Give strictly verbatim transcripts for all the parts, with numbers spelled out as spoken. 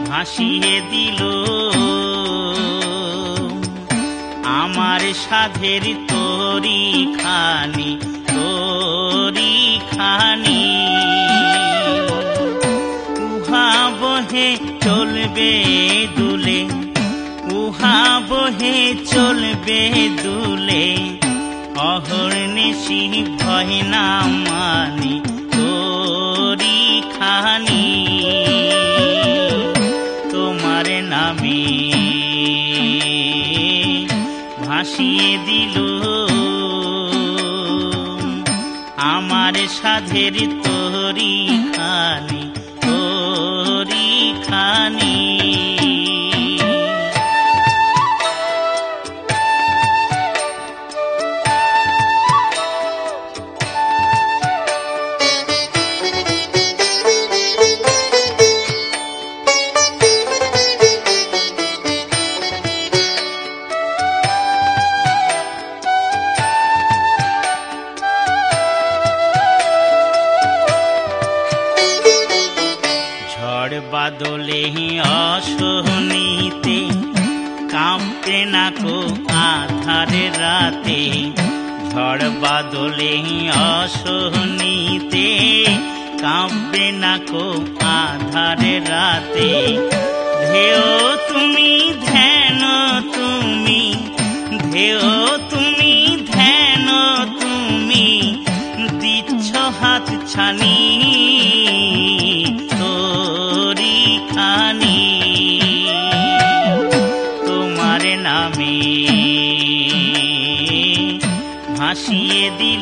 ভাসিয়ে দিল আমার সাধের তরি খানি তরি খানি। উহা বহে চলবে দুলে উহা বহে চলবে দুলে অহর্নিশি ভয় না মানি তরি খানি। তোমার নামে ভাসিয়ে দিল আমার সাধের তরি খানি তরি খানি। বাদলে অসহনীতে কাঁপতে নাকো আধারে রাতে। ঝড় বাদলে অসহনীতে কাঁপবে নাকো আধারে রাতে। ধেয় তুমি ধ্যান তুমি ধেয় তুমি ধ্যান তুমি দিচ্ছ হাত ছানি তরি খানি। তোমার নামে ভাসিয়ে দিল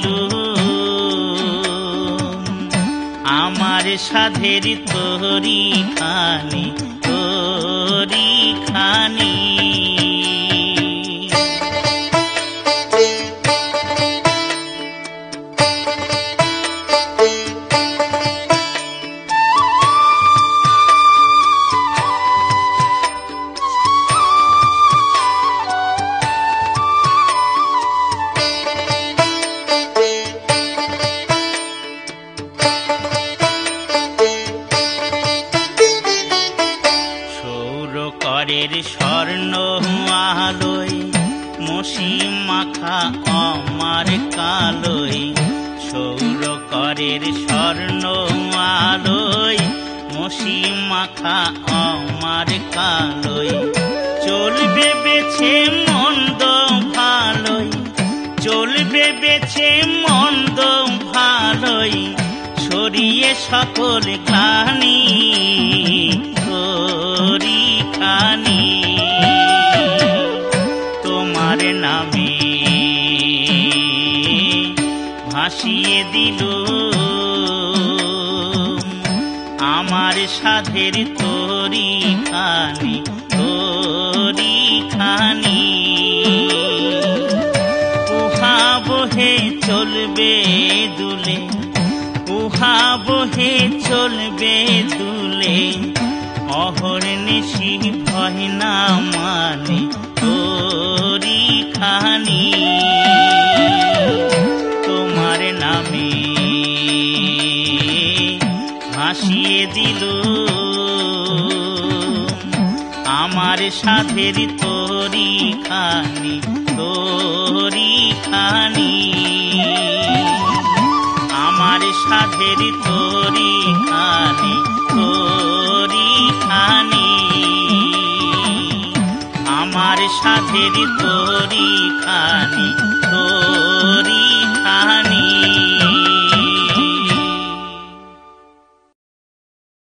আমার সাধের তরি খানি তরি খানি। করের স্বর্ণ আলোয় মসি মাখা আমার কালোয়। সৌর করের স্বর্ণ আলোয় মসি মাখা আমার কালোয়। চলবে বেছে মন্দ ভালোই চলবে বেছে মন্দ ভালোই সরিয়ে সকল গ্লানি তরি খানি। তোমার নামে ভাসিয়ে দিল আমার সাধের তরি খানি তরি খানি। উহা বহে চলবে দুলে উহা বহে চলবে দুলে অহর্নিশি ভয় না মানে তরি খানি। তোমার নামে ভাসিয়ে দিল আমার সাধের তরি খানি তরি খানি। আমার সাধের তরি খানি তরি খানি। আমার সাধের তরি খানি।